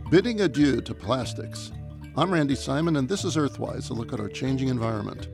Bidding adieu to plastics. I'm Randy Simon, and this is Earthwise, a look at our changing environment.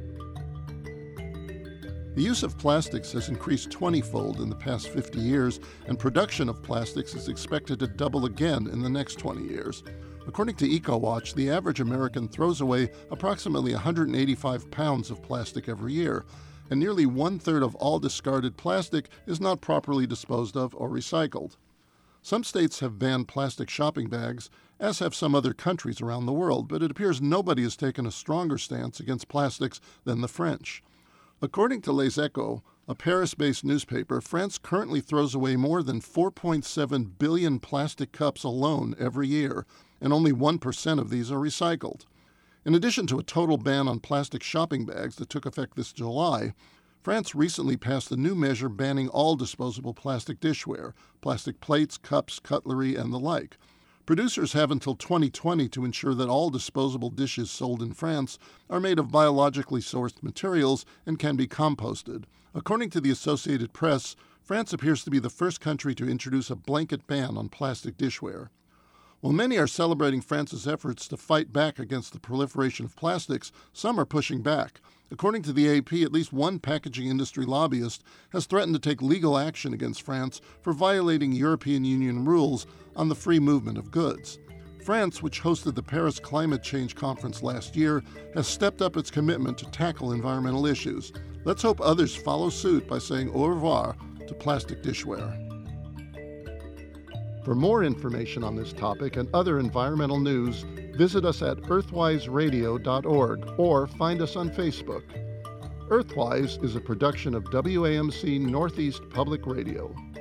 The use of plastics has increased 20-fold in the past 50 years, and production of plastics is expected to double again in the next 20 years. According to EcoWatch, the average American throws away approximately 185 pounds of plastic every year, and nearly one-third of all discarded plastic is not properly disposed of or recycled. Some states have banned plastic shopping bags, as have some other countries around the world, but it appears nobody has taken a stronger stance against plastics than the French. According to Les Echos, a Paris-based newspaper, France currently throws away more than 4.7 billion plastic cups alone every year, and only 1% of these are recycled. In addition to a total ban on plastic shopping bags that took effect this July, France recently passed a new measure banning all disposable plastic dishware, plastic plates, cups, cutlery, and the like. Producers have until 2020 to ensure that all disposable dishes sold in France are made of biologically sourced materials and can be composted. According to the Associated Press, France appears to be the first country to introduce a blanket ban on plastic dishware. While many are celebrating France's efforts to fight back against the proliferation of plastics, some are pushing back. According to the AP, at least one packaging industry lobbyist has threatened to take legal action against France for violating European Union rules on the free movement of goods. France, which hosted the Paris Climate Change Conference last year, has stepped up its commitment to tackle environmental issues. Let's hope others follow suit by saying au revoir to plastic dishware. For more information on this topic and other environmental news, visit us at earthwiseradio.org or find us on Facebook. Earthwise is a production of WAMC Northeast Public Radio.